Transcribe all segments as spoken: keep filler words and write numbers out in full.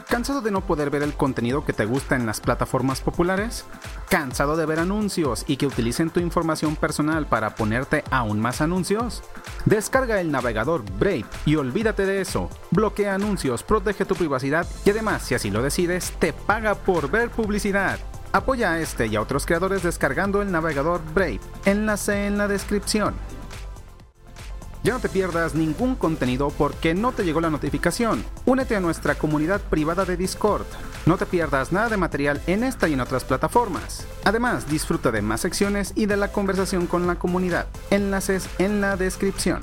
¿Cansado de no poder ver el contenido que te gusta en las plataformas populares? ¿Cansado de ver anuncios y que utilicen tu información personal para ponerte aún más anuncios? Descarga el navegador Brave y olvídate de eso. Bloquea anuncios, protege tu privacidad y además, si así lo decides, te paga por ver publicidad. Apoya a este y a otros creadores descargando el navegador Brave. Enlace en la descripción. Ya no te pierdas ningún contenido porque no te llegó la notificación. Únete a nuestra comunidad privada de Discord. No te pierdas nada de material en esta y en otras plataformas. Además, disfruta de más secciones y de la conversación con la comunidad. Enlaces en la descripción.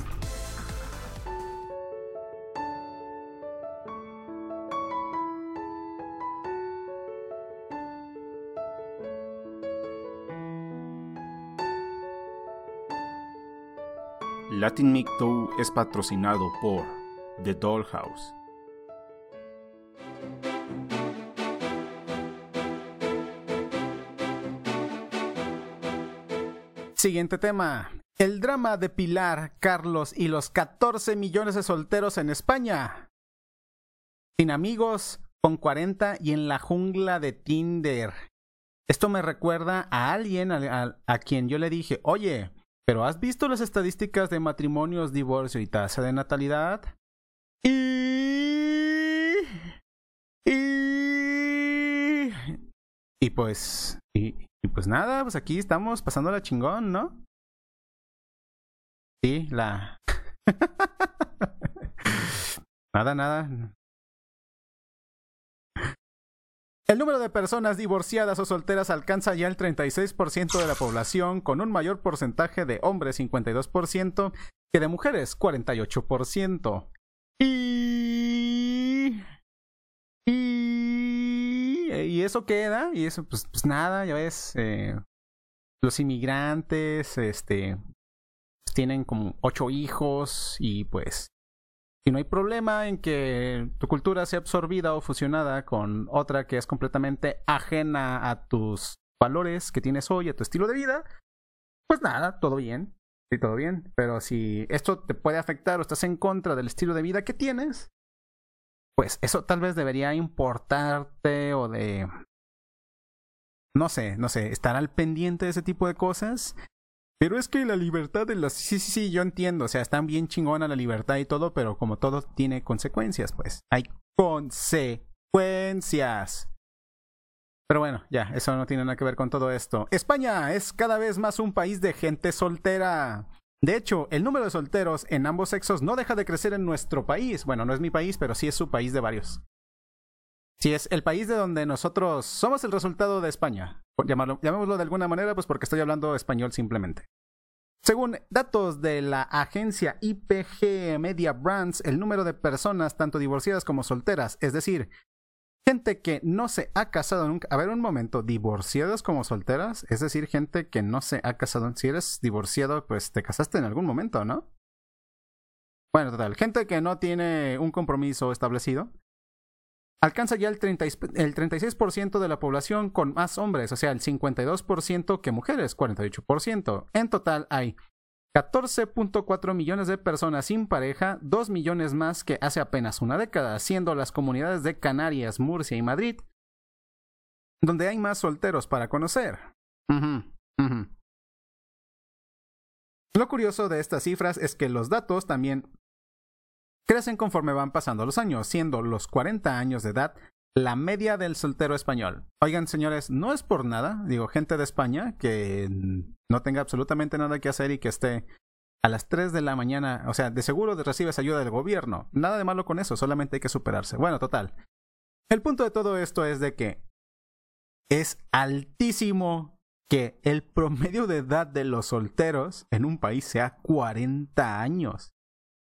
Latin Mic Tour es patrocinado por The Dollhouse. Siguiente tema. El drama de Pilar, Carlos y los catorce millones de solteros en España. Sin amigos, con cuarenta y en la jungla de Tinder. Esto me recuerda a alguien a, a, a quien yo le dije, oye, ¿pero has visto las estadísticas de matrimonios, divorcio y tasa de natalidad? Y... Y... Y pues... Y, y pues nada, pues aquí estamos pasándola chingón, ¿no? Sí, la... nada, nada. El número de personas divorciadas o solteras alcanza ya el treinta y seis por ciento de la población, con un mayor porcentaje de hombres, cincuenta y dos por ciento, que de mujeres, cuarenta y ocho por ciento. Y... Y... ¿Y eso queda? Y eso, pues, pues nada, ya ves, eh, los inmigrantes, este, tienen como ocho hijos y pues... Y no hay problema en que tu cultura sea absorbida o fusionada con otra que es completamente ajena a tus valores que tienes hoy, a tu estilo de vida, pues nada, todo bien, sí, todo bien. Pero si esto te puede afectar o estás en contra del estilo de vida que tienes, pues eso tal vez debería importarte o de... No sé, no sé, estar al pendiente de ese tipo de cosas. Pero es que la libertad de los... Sí, sí, sí, yo entiendo. O sea, están bien chingona la libertad y todo, pero como todo tiene consecuencias, pues. Hay consecuencias. Pero bueno, ya, eso no tiene nada que ver con todo esto. España es cada vez más un país de gente soltera. De hecho, el número de solteros en ambos sexos no deja de crecer en nuestro país. Bueno, no es mi país, pero sí es su país de varios. Sí, es el país de donde nosotros somos el resultado de España. Llamarlo, llamémoslo de alguna manera, pues porque estoy hablando español simplemente. Según datos de la agencia I P G Media Brands, el número de personas tanto divorciadas como solteras, es decir, gente que no se ha casado nunca. A ver, un momento, ¿divorciadas como solteras? Es decir, gente que no se ha casado. Si eres divorciado, pues te casaste en algún momento, ¿no? Bueno, total, gente que no tiene un compromiso establecido. Alcanza ya el, treinta, el treinta y seis por ciento de la población con más hombres, o sea, el cincuenta y dos por ciento que mujeres, cuarenta y ocho por ciento. En total hay catorce punto cuatro millones de personas sin pareja, dos millones más que hace apenas una década, siendo las comunidades de Canarias, Murcia y Madrid donde hay más solteros para conocer. Uh-huh, uh-huh. Lo curioso de estas cifras es que los datos también crecen conforme van pasando los años, siendo los cuarenta años de edad la media del soltero español. Oigan, señores, no es por nada, digo, gente de España que no tenga absolutamente nada que hacer y que esté a las tres de la mañana, o sea, de seguro recibes ayuda del gobierno. Nada de malo con eso, solamente hay que superarse. Bueno, total. El punto de todo esto es de que es altísimo que el promedio de edad de los solteros en un país sea cuarenta años.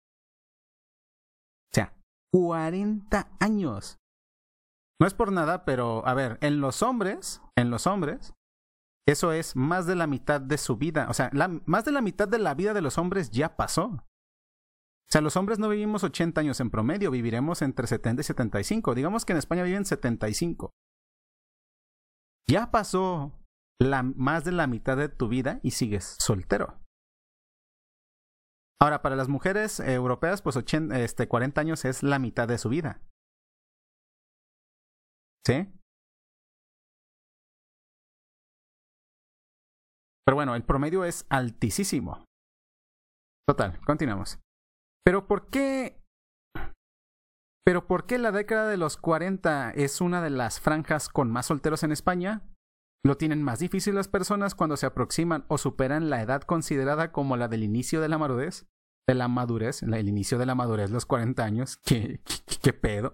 O sea, cuarenta años. No es por nada, pero a ver, en los hombres, en los hombres, eso es más de la mitad de su vida. O sea, la, más de la mitad de la vida de los hombres ya pasó. O sea, los hombres no vivimos ochenta años en promedio, viviremos entre setenta y setenta y cinco. Digamos que en España viven setenta y cinco. Ya pasó la, más de la mitad de tu vida y sigues soltero. Ahora, para las mujeres eh, europeas, pues ochenta, este, cuarenta años es la mitad de su vida. ¿Sí? Pero bueno, el promedio es altísimo. Total, continuamos. Pero ¿por qué? Pero ¿por qué la década de los cuarenta es una de las franjas con más solteros en España? ¿Lo tienen más difícil las personas cuando se aproximan o superan la edad considerada como la del inicio de la madurez? De la madurez, el inicio de la madurez, los cuarenta años. ¿Qué, qué, qué pedo?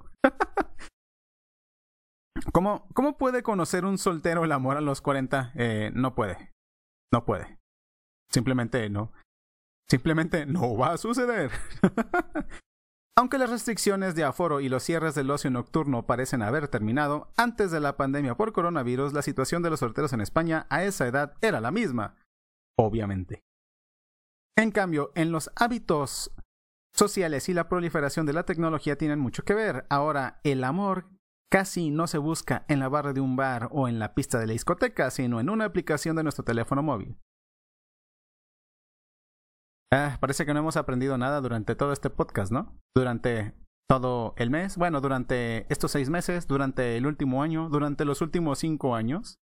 ¿Cómo, ¿Cómo puede conocer un soltero el amor a los cuarenta? Eh, no puede. No puede. Simplemente no. Simplemente no va a suceder. Aunque las restricciones de aforo y los cierres del ocio nocturno parecen haber terminado, antes de la pandemia por coronavirus, la situación de los solteros en España a esa edad era la misma. Obviamente. En cambio, en los hábitos sociales y la proliferación de la tecnología tienen mucho que ver. Ahora, el amor casi no se busca en la barra de un bar o en la pista de la discoteca, sino en una aplicación de nuestro teléfono móvil. Ah, parece que no hemos aprendido nada durante todo este podcast, ¿no? Durante todo el mes, bueno, durante estos seis meses, durante el último año, durante los últimos cinco años.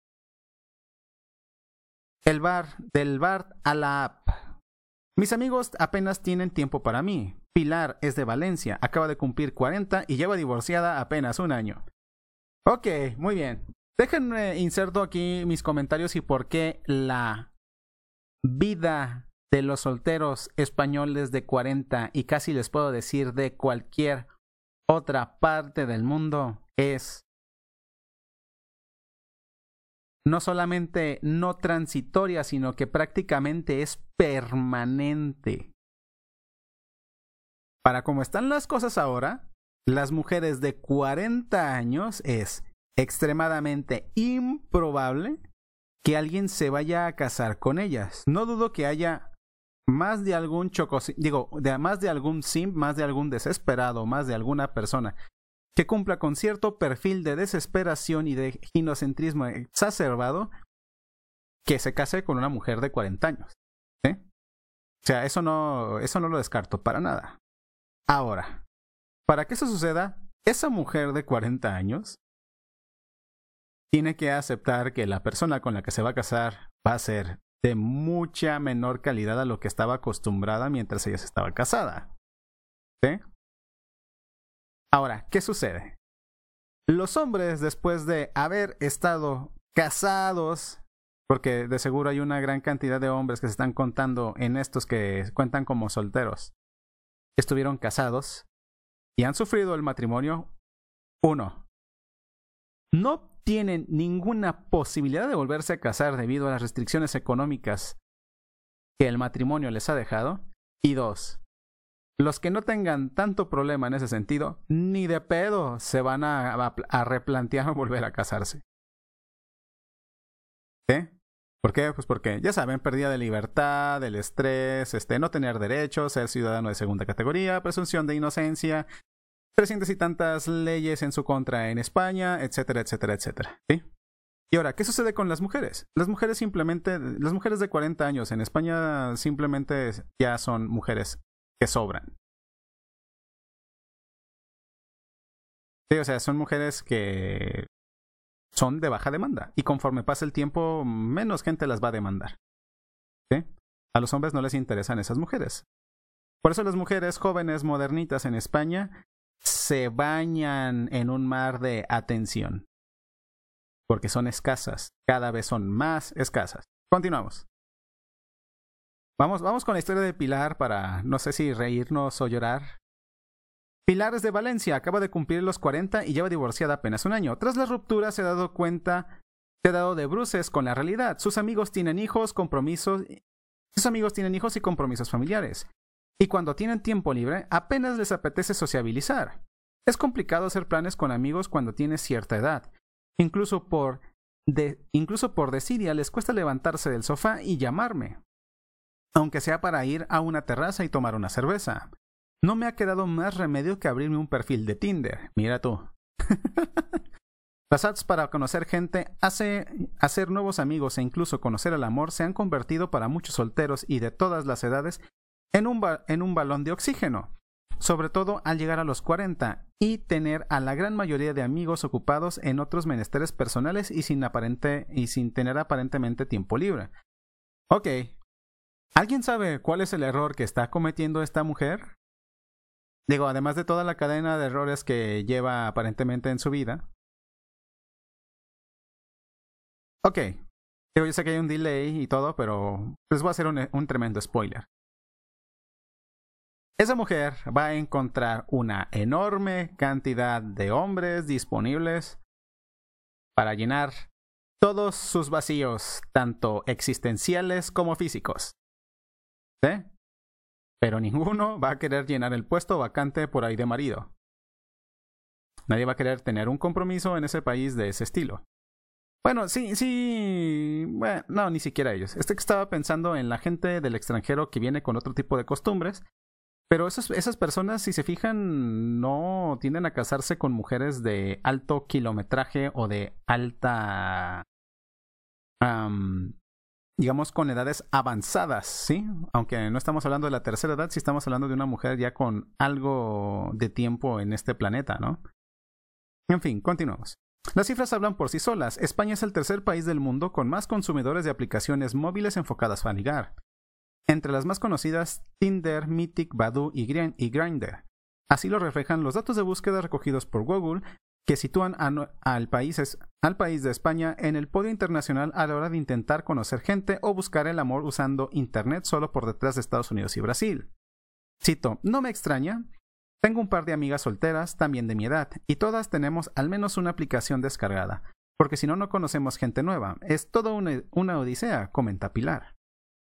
El bar, del bar a la app. Mis amigos apenas tienen tiempo para mí. Pilar es de Valencia, acaba de cumplir cuarenta y lleva divorciada apenas un año. Ok, muy bien. Déjenme inserto aquí mis comentarios y por qué la vida de los solteros españoles de cuarenta y casi les puedo decir de cualquier otra parte del mundo es no solamente no transitoria, sino que prácticamente es permanente. Para cómo están las cosas ahora, las mujeres de cuarenta años es extremadamente improbable que alguien se vaya a casar con ellas. No dudo que haya más de algún choco, digo, de más de algún simp, más de algún desesperado, más de alguna persona que cumpla con cierto perfil de desesperación y de ginocentrismo exacerbado que se case con una mujer de cuarenta años. ¿Sí? O sea, eso no, eso no lo descarto para nada. Ahora, para que eso suceda, esa mujer de cuarenta años tiene que aceptar que la persona con la que se va a casar va a ser de mucha menor calidad a lo que estaba acostumbrada mientras ella estaba casada. ¿Sí? Ahora, ¿qué sucede? Los hombres, después de haber estado casados, porque de seguro hay una gran cantidad de hombres que se están contando en estos que cuentan como solteros, estuvieron casados y han sufrido el matrimonio. Uno, no tienen ninguna posibilidad de volverse a casar debido a las restricciones económicas que el matrimonio les ha dejado. Y dos, los que no tengan tanto problema en ese sentido, ni de pedo se van a, a, a replantear volver a casarse. ¿Sí? ¿Por qué? Pues porque, ya saben, pérdida de libertad, el estrés, este, no tener derechos, ser ciudadano de segunda categoría, presunción de inocencia, trescientas y tantas leyes en su contra en España, etcétera, etcétera, etcétera. ¿Sí? Y ahora, ¿qué sucede con las mujeres? Las mujeres simplemente, las mujeres de cuarenta años en España simplemente ya son mujeres que sobran. Sí, o sea, son mujeres que son de baja demanda y conforme pasa el tiempo, menos gente las va a demandar. ¿Sí? A los hombres no les interesan esas mujeres. Por eso las mujeres jóvenes modernitas en España se bañan en un mar de atención. Porque son escasas. Cada vez son más escasas. Continuamos. Vamos, vamos con la historia de Pilar para no sé si reírnos o llorar. Pilar es de Valencia, acaba de cumplir los cuarenta y lleva divorciada apenas un año. Tras la ruptura se ha dado cuenta, se ha dado de bruces con la realidad. Sus amigos tienen hijos, compromisos, sus amigos tienen hijos y compromisos familiares. Y cuando tienen tiempo libre, apenas les apetece sociabilizar. Es complicado hacer planes con amigos cuando tienes cierta edad. Incluso por, de, incluso por desidia les cuesta levantarse del sofá y llamarme. Aunque sea para ir a una terraza y tomar una cerveza. No me ha quedado más remedio que abrirme un perfil de Tinder. Mira tú. Las apps para conocer gente, hace, hacer nuevos amigos e incluso conocer el amor se han convertido para muchos solteros y de todas las edades en un, ba- en un balón de oxígeno. Sobre todo al llegar a los cuarenta y tener a la gran mayoría de amigos ocupados en otros menesteres personales y sin, aparente, y sin tener aparentemente tiempo libre. Ok. ¿Alguien sabe cuál es el error que está cometiendo esta mujer? Digo, además de toda la cadena de errores que lleva aparentemente en su vida. Ok. Digo, yo sé que hay un delay y todo, pero les voy a hacer un, un tremendo spoiler. Esa mujer va a encontrar una enorme cantidad de hombres disponibles para llenar todos sus vacíos, tanto existenciales como físicos. ¿Sí? Pero ninguno va a querer llenar el puesto vacante por ahí de marido. Nadie va a querer tener un compromiso en ese país de ese estilo. Bueno, sí, sí... Bueno, no, ni siquiera ellos. Este que estaba pensando en la gente del extranjero que viene con otro tipo de costumbres. Pero esos, esas personas, si se fijan, no tienden a casarse con mujeres de alto kilometraje o de alta... Um, digamos, con edades avanzadas, ¿sí? Aunque no estamos hablando de la tercera edad, sí estamos hablando de una mujer ya con algo de tiempo en este planeta, ¿no? En fin, continuamos. Las cifras hablan por sí solas. España es el tercer país del mundo con más consumidores de aplicaciones móviles enfocadas a ligar. Entre las más conocidas, Tinder, Mythic, Badoo y Grindr. Así lo reflejan los datos de búsqueda recogidos por Google, que sitúan a, al, país, al país de España en el podio internacional a la hora de intentar conocer gente o buscar el amor usando Internet, solo por detrás de Estados Unidos y Brasil. Cito, no me extraña, tengo un par de amigas solteras, también de mi edad, y todas tenemos al menos una aplicación descargada, porque si no, no conocemos gente nueva. Es toda una, una odisea, comenta Pilar.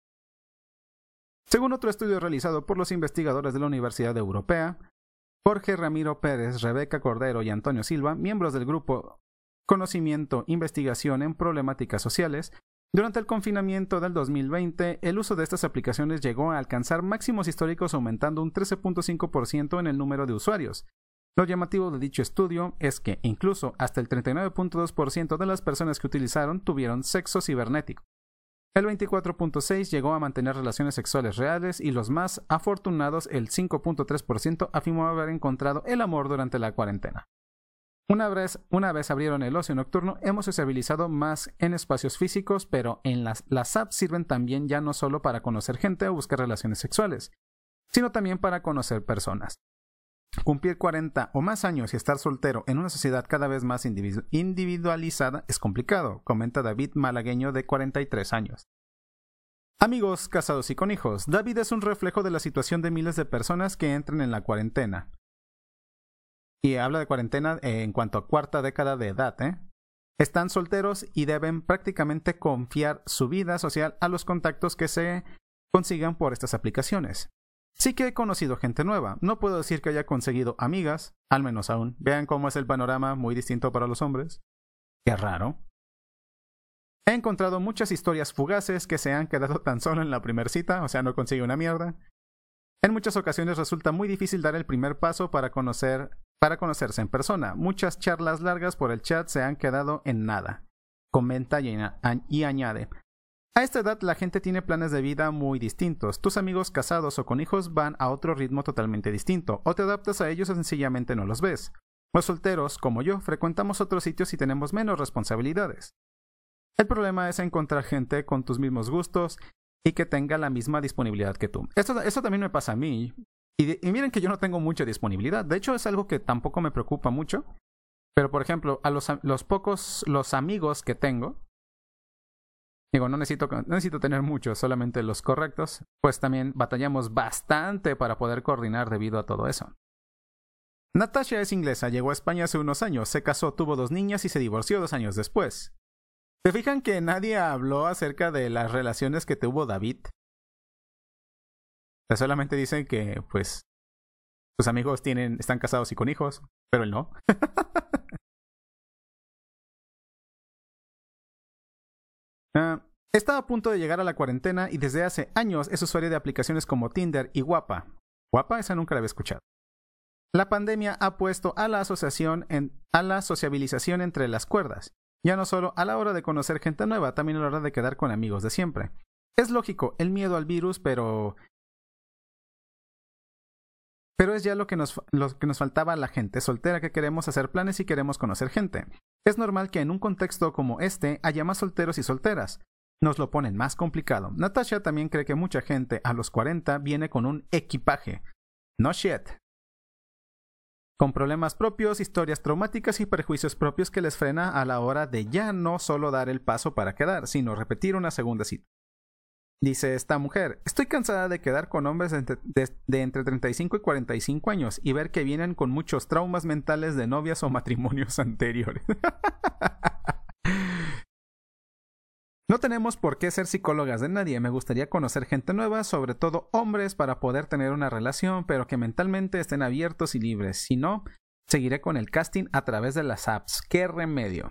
Según otro estudio realizado por los investigadores de la Universidad Europea, Jorge Ramiro Pérez, Rebeca Cordero y Antonio Silva, miembros del grupo Conocimiento, Investigación en Problemáticas Sociales, durante el confinamiento del dos mil veinte, el uso de estas aplicaciones llegó a alcanzar máximos históricos, aumentando un trece punto cinco por ciento en el número de usuarios. Lo llamativo de dicho estudio es que incluso hasta el treinta y nueve punto dos por ciento de las personas que utilizaron tuvieron sexo cibernético. El veinticuatro punto seis por ciento llegó a mantener relaciones sexuales reales y los más afortunados, el cinco punto tres por ciento, afirmó haber encontrado el amor durante la cuarentena. Una vez, una vez abrieron el ocio nocturno, hemos sociabilizado más en espacios físicos, pero en las, las apps sirven también ya no solo para conocer gente o buscar relaciones sexuales, sino también para conocer personas. Cumplir cuarenta o más años y estar soltero en una sociedad cada vez más individu- individualizada es complicado, comenta David Malagueño, de cuarenta y tres años. Amigos casados y con hijos, David es un reflejo de la situación de miles de personas que entran en la cuarentena. Y habla de cuarentena en cuanto a cuarta década de edad, ¿eh? Están solteros y deben prácticamente confiar su vida social a los contactos que se consigan por estas aplicaciones. Sí que he conocido gente nueva, no puedo decir que haya conseguido amigas, al menos aún. Vean cómo es el panorama, muy distinto para los hombres. Qué raro. He encontrado muchas historias fugaces que se han quedado tan solo en la primer cita, o sea, no consigue una mierda. En muchas ocasiones resulta muy difícil dar el primer paso para conocer, para conocerse en persona. Muchas charlas largas por el chat se han quedado en nada. Comenta y, y añade. A esta edad la gente tiene planes de vida muy distintos. Tus amigos casados o con hijos van a otro ritmo totalmente distinto. O te adaptas a ellos o sencillamente no los ves. Los solteros, como yo, frecuentamos otros sitios y tenemos menos responsabilidades. El problema es encontrar gente con tus mismos gustos y que tenga la misma disponibilidad que tú. Esto, esto también me pasa a mí. Y, y miren que yo no tengo mucha disponibilidad. De hecho, es algo que tampoco me preocupa mucho. Pero, por ejemplo, a los, los pocos los amigos que tengo, digo, no necesito, no necesito tener muchos, solamente los correctos, pues también batallamos bastante para poder coordinar debido a todo eso. Natasha es inglesa, llegó a España hace unos años, se casó, tuvo dos niñas y se divorció dos años después. ¿Se fijan que nadie habló acerca de las relaciones que tuvo David? O sea, solamente dicen que, pues, sus amigos tienen, están casados y con hijos, pero él no. Uh, está a punto de llegar a la cuarentena y desde hace años es usuario de aplicaciones como Tinder y Guapa. Guapa, esa nunca la había escuchado. La pandemia ha puesto a la asociación en, a la sociabilización entre las cuerdas, ya no solo a la hora de conocer gente nueva, también a la hora de quedar con amigos de siempre. Es lógico, el miedo al virus, pero Pero es ya lo que, nos, lo que nos faltaba a la gente soltera, que queremos hacer planes y queremos conocer gente. Es normal que en un contexto como este haya más solteros y solteras. Nos lo ponen más complicado. Natasha también cree que mucha gente a los cuarenta viene con un equipaje. No shit. Con problemas propios, historias traumáticas y prejuicios propios que les frena a la hora de ya no solo dar el paso para quedar, sino repetir una segunda cita. Dice esta mujer, estoy cansada de quedar con hombres de entre, de, de entre treinta y cinco y cuarenta y cinco años y ver que vienen con muchos traumas mentales de novias o matrimonios anteriores. No tenemos por qué ser psicólogas de nadie. Me gustaría conocer gente nueva, sobre todo hombres, para poder tener una relación, pero que mentalmente estén abiertos y libres. Si no, seguiré con el casting a través de las apps. ¡Qué remedio!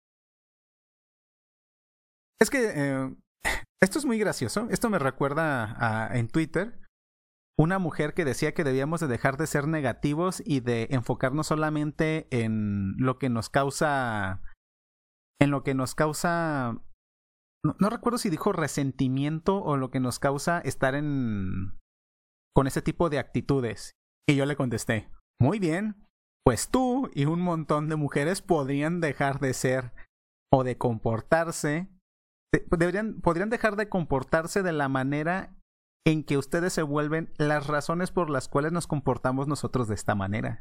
Es que eh, esto es muy gracioso. Esto me recuerda a, en Twitter una mujer que decía que debíamos de dejar de ser negativos y de enfocarnos solamente en lo que nos causa... En lo que nos causa... No, no recuerdo si dijo resentimiento o lo que nos causa estar en con ese tipo de actitudes. Y yo le contesté, muy bien, pues tú y un montón de mujeres podrían dejar de ser o de comportarse, de, deberían, podrían dejar de comportarse de la manera en que ustedes se vuelven las razones por las cuales nos comportamos nosotros de esta manera.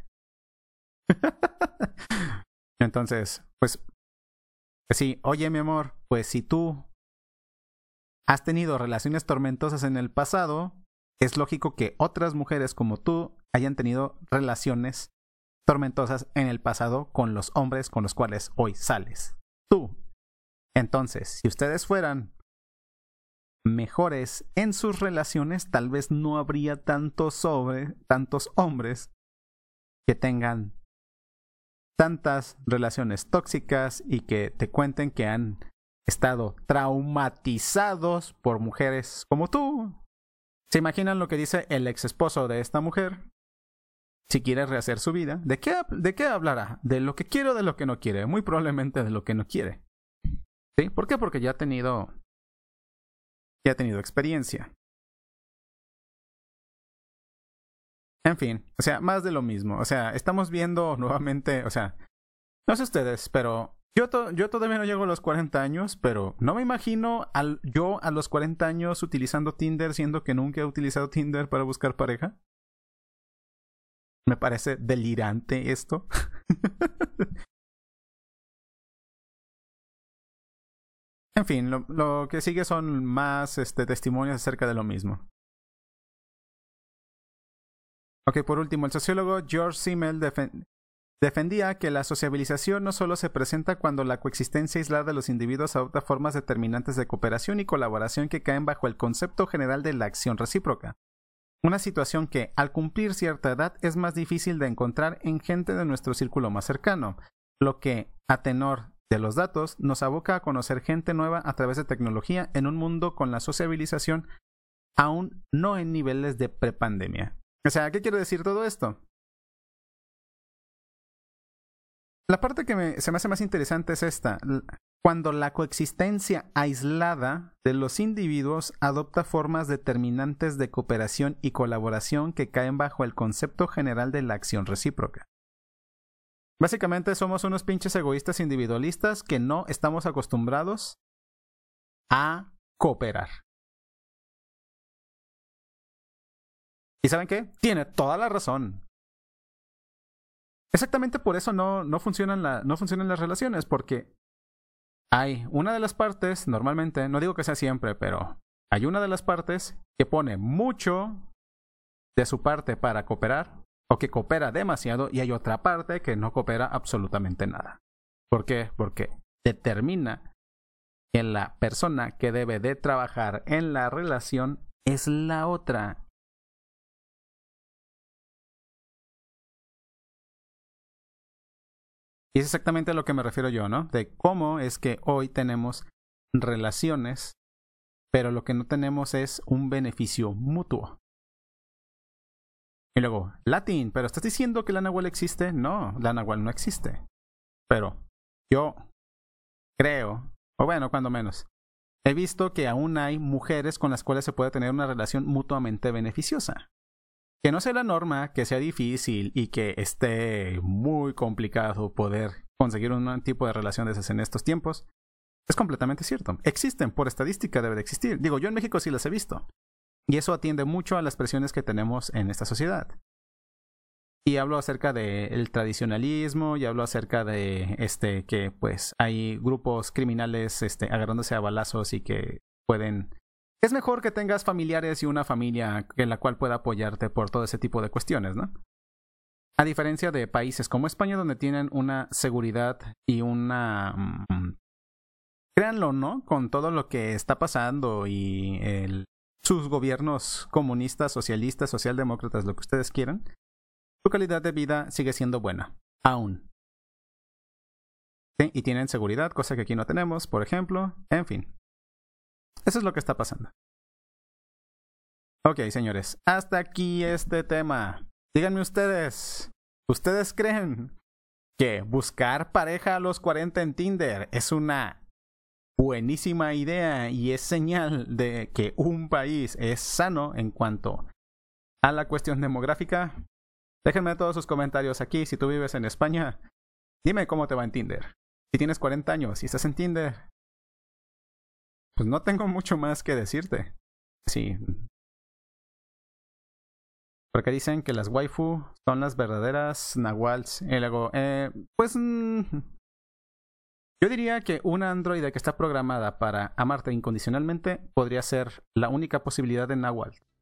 Entonces, pues, pues sí, oye mi amor, pues si tú has tenido relaciones tormentosas en el pasado, es lógico que otras mujeres como tú hayan tenido relaciones tormentosas en el pasado con los hombres con los cuales hoy sales. Tú. Entonces, si ustedes fueran mejores en sus relaciones, tal vez no habría tantos, sobre, tantos hombres que tengan tantas relaciones tóxicas y que te cuenten que han estado traumatizados por mujeres como tú. ¿Se imaginan lo que dice el ex esposo de esta mujer? Si quiere rehacer su vida, ¿de qué, ¿de qué hablará? ¿De lo que quiere o de lo que no quiere? Muy probablemente de lo que no quiere. ¿Sí? ¿Por qué? Porque ya ha tenido, ya ha tenido experiencia. En fin, o sea, más de lo mismo. O sea, estamos viendo nuevamente, o sea, no sé ustedes, pero Yo, to yo todavía no llego a los cuarenta años, pero no me imagino al yo a los cuarenta años utilizando Tinder, siendo que nunca he utilizado Tinder para buscar pareja. Me parece delirante esto. En fin, lo, lo que sigue son más este, testimonios acerca de lo mismo. Ok, por último, el sociólogo George Simmel defendió Defendía que la sociabilización no solo se presenta cuando la coexistencia aislada de los individuos adopta formas determinantes de cooperación y colaboración que caen bajo el concepto general de la acción recíproca. Una situación que, al cumplir cierta edad, es más difícil de encontrar en gente de nuestro círculo más cercano, lo que, a tenor de los datos, nos aboca a conocer gente nueva a través de tecnología en un mundo con la sociabilización aún no en niveles de prepandemia. O sea, ¿qué quiere decir todo esto? La parte que me, se me hace más interesante es esta. Cuando la coexistencia aislada de los individuos adopta formas determinantes de cooperación y colaboración que caen bajo el concepto general de la acción recíproca. Básicamente somos unos pinches egoístas individualistas que no estamos acostumbrados a cooperar. ¿Y saben qué? Tiene toda la razón. Exactamente por eso no, no, funcionan la, no funcionan las relaciones, porque hay una de las partes, normalmente, no digo que sea siempre, pero hay una de las partes que pone mucho de su parte para cooperar, o que coopera demasiado, y hay otra parte que no coopera absolutamente nada. ¿Por qué? Porque determina que la persona que debe de trabajar en la relación es la otra. Y es exactamente a lo que me refiero yo, ¿no? De cómo es que hoy tenemos relaciones, pero lo que no tenemos es un beneficio mutuo. Y luego, Latin, ¿pero estás diciendo que la Nahual existe? No, la Nahual no existe. Pero yo creo, o bueno, cuando menos, he visto que aún hay mujeres con las cuales se puede tener una relación mutuamente beneficiosa. que no sea la norma, que sea difícil y que esté muy complicado poder conseguir un tipo de relación de esas en estos tiempos, es completamente cierto. Existen, por estadística debe de existir. Digo, yo en México sí las he visto. Y eso atiende mucho a las presiones que tenemos en esta sociedad. Y hablo acerca del tradicionalismo, y hablo acerca de este que pues hay grupos criminales este, agarrándose a balazos y que pueden... Es mejor que tengas familiares y una familia en la cual pueda apoyarte por todo ese tipo de cuestiones, ¿no? A diferencia de países como España, donde tienen una seguridad y una... Mmm, créanlo, ¿no? Con todo lo que está pasando y el, sus gobiernos comunistas, socialistas, socialdemócratas, lo que ustedes quieran, su calidad de vida sigue siendo buena, aún. ¿Sí? Y tienen seguridad, cosa que aquí no tenemos, por ejemplo. En fin. Eso es lo que está pasando. Ok, señores. Hasta aquí este tema. Díganme ustedes. ¿Ustedes creen que buscar pareja a los cuarenta en Tinder es una buenísima idea y es señal de que un país es sano en cuanto a la cuestión demográfica? Déjenme todos sus comentarios aquí. Si tú vives en España, dime cómo te va en Tinder. Si tienes cuarenta años y estás en Tinder, pues no tengo mucho más que decirte. Sí. Porque dicen que las waifu son las verdaderas nahuals. Y luego, eh, pues... Mmm, yo diría que una androide que está programada para amarte incondicionalmente podría ser la única posibilidad de nahual.